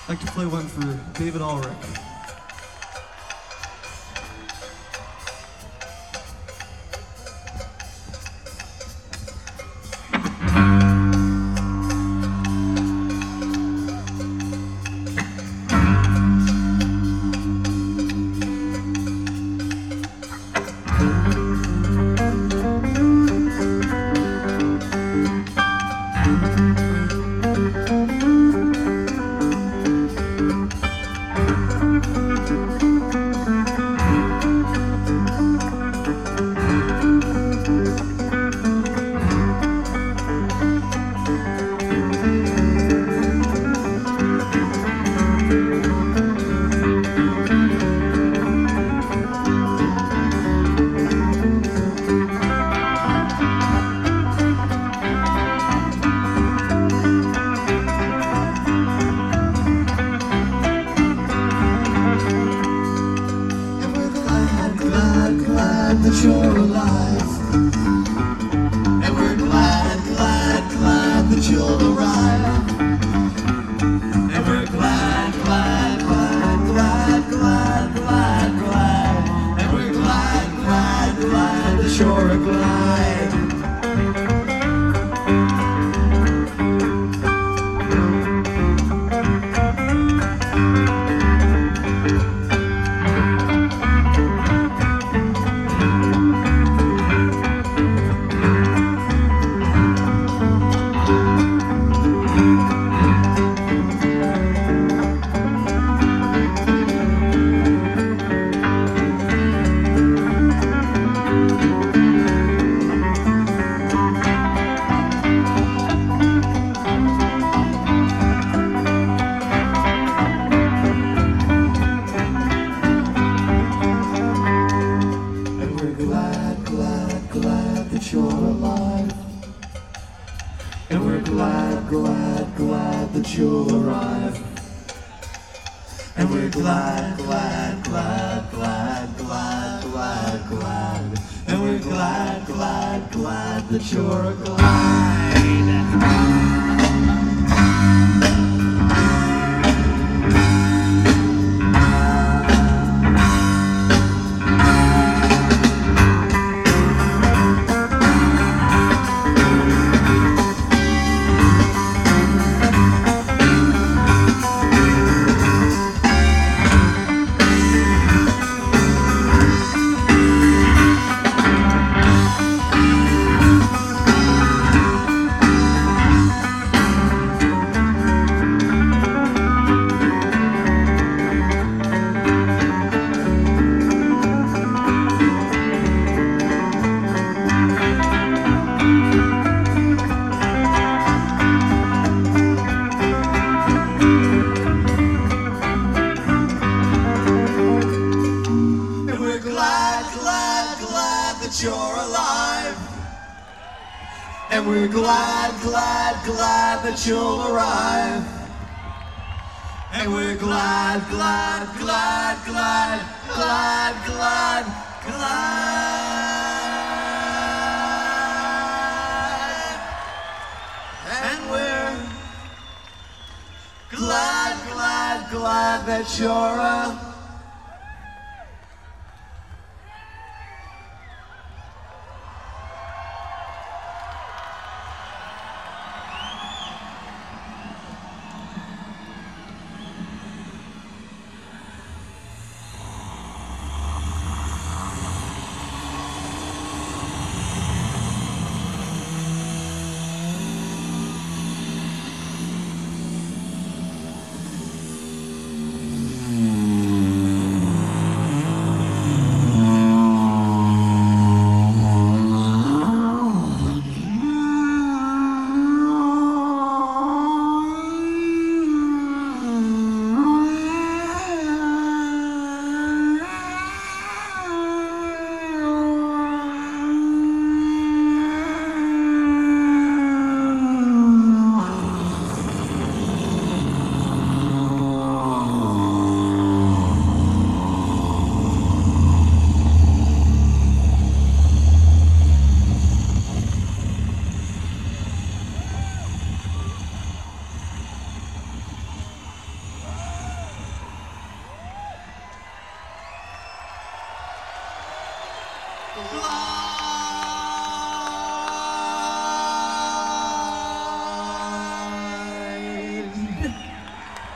I'd like to play one for David Ulrich. That you're alive, and we're glad, glad, glad that you'll arrive, and we're glad, glad, glad, glad, glad, glad, glad, and we're glad, glad, glad that you're a glide. You're alive, and we're glad, glad, glad that you'll arrive, and we're glad, glad, glad, glad, glad, glad, glad, and we're glad, glad, glad that you're a glide. You're alive, and we're glad, glad, glad that you'll arrive, and we're glad, glad, glad, glad, glad, glad, glad, and we're glad, glad, glad that you're a glad.